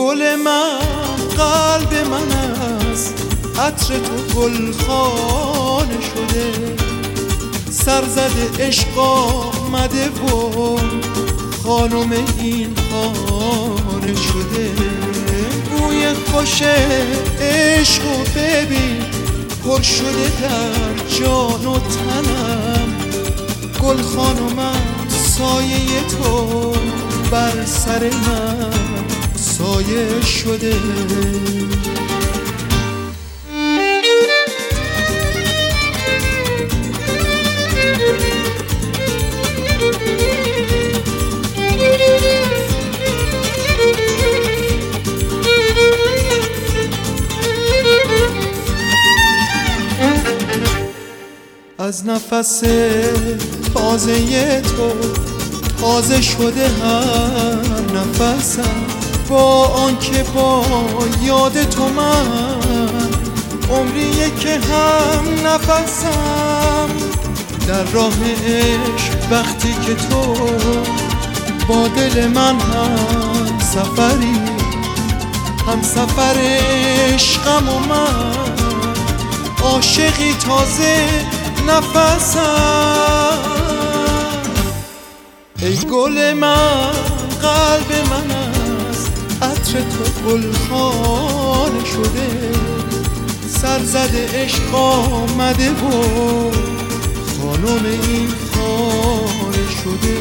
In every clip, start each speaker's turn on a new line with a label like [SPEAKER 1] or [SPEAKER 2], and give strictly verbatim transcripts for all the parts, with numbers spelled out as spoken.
[SPEAKER 1] گل من قلب من از عطر تو گلخانه شده، سرزده عشق آمده و خانم این خانه شده. بوی خوش عشق و ببین پر شده در جان و تنم، گل خانومم سایه تو بر سر من سایه شده. از نفس تازه تو تازه شده هر نفسم، با آنکه با یاد تو من عمریه که هم نفسم. در راه عشق وقتی که تو با دل من هم سفری، هم سفر عشقم و من عاشقی تازه نفسم. ای گل من قلب من از عطر تو گلخانه شده، سرزده عشق آمده و خانم این خانه شده.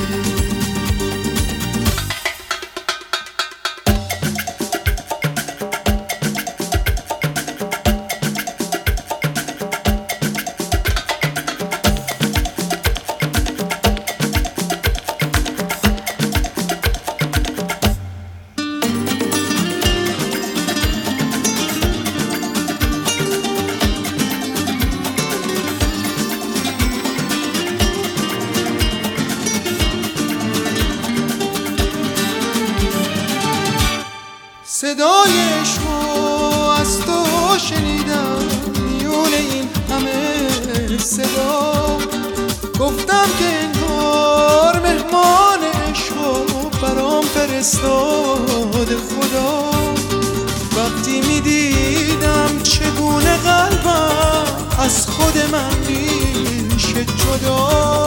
[SPEAKER 1] صدای عشقو از تو شنیدم میون این همه صدا، گفتم که انگار مهمان عشقو برام فرستاده خدا. وقتی میدیدم چگونه قلبم از خود من میشه جدا،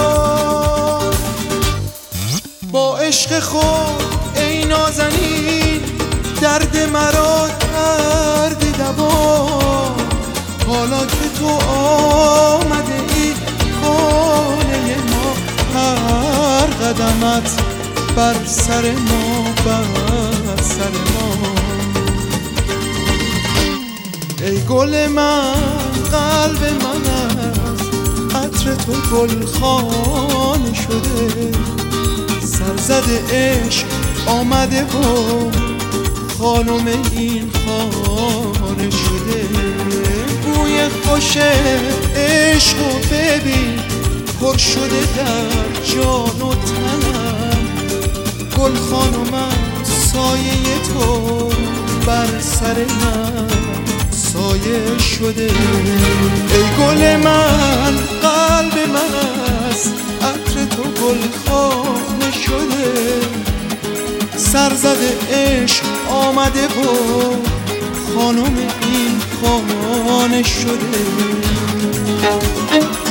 [SPEAKER 1] با عشق خود ای نازنین درد مرا کردی دوا. حالا که تو آمده ای خانه ما، هر قدمت بر سر ما بر سر ما. ای گل من قلب من از عطر تو گلخانه شده، سرزده عشق آمده و خانم این خانه شده. بوی خوش عشق و ببین پر شده در جان و تنم، گل خانومم سایه تو بر سر من سایه شده. ای گل من قلب من از عطر تو گلخانه شده، سرزده عشق آمده و خانم این خانه شده.